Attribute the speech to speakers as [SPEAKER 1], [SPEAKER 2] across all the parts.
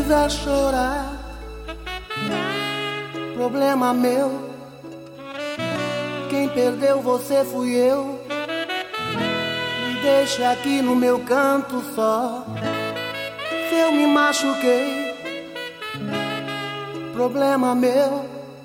[SPEAKER 1] quiser chorar, problema meu. Quem perdeu você fui eu. Me deixa aqui no meu canto só. Se eu me machuquei, problema meu.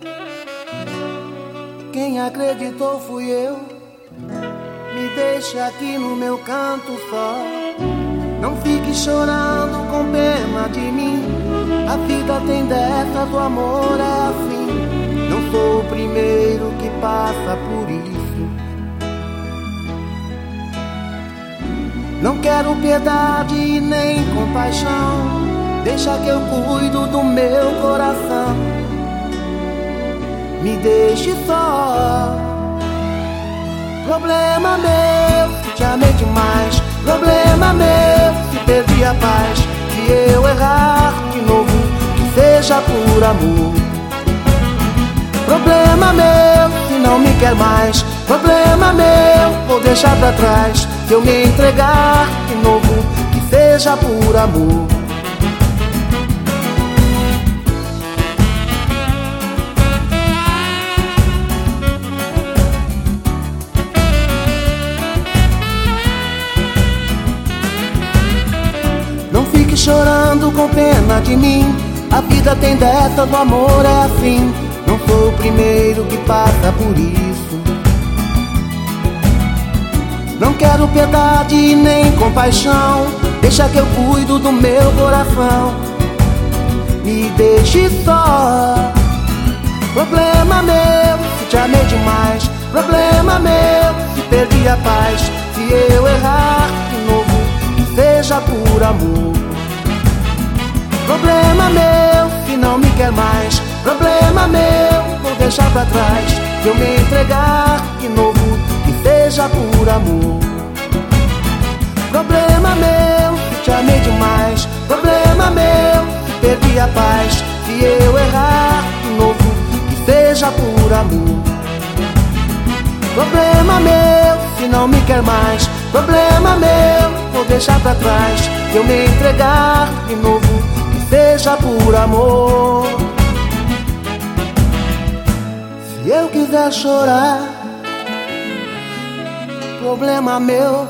[SPEAKER 1] Quem acreditou fui eu. Me deixa aqui no meu canto só. Não fique chorando com pena de mim. A vida tem dessas, o amor é assim. Não sou o primeiro que passa por isso. Não quero piedade e nem compaixão. Deixa que eu cuido do meu coração. Me deixe só. Problema meu, se te amei demais. Problema meu, se perdi a paz. Se eu errar de novo, que seja por amor. Problema meu, se não me quer mais. Problema meu, vou deixar pra trás. Se eu me entregar de novo, que seja por amor. Não fique chorando com pena de mim. A vida tem dessas, o amor é assim. Não sou o primeiro que passa por isso. Não quero piedade e nem compaixão. Deixa que eu cuido do meu coração. Me deixe só. Problema meu, se te amei demais. Problema meu, se perdi a paz. Se eu errar de novo, que seja por amor. Problema meu, se não me quer mais. Problema meu, vou deixar pra trás. Se eu me entregar de novo, que seja por amor. Problema meu, se te amei demais. Problema meu, se perdi a paz. Se eu errar de novo, que seja por amor. Problema meu, se não me quer mais. Problema meu, vou deixar pra trás. Se eu me entregar de novo, que seja por amor. Se eu quiser chorar, problema meu.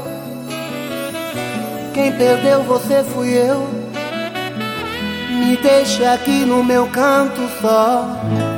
[SPEAKER 1] Quem perdeu você fui eu. Me deixa aqui no meu canto só.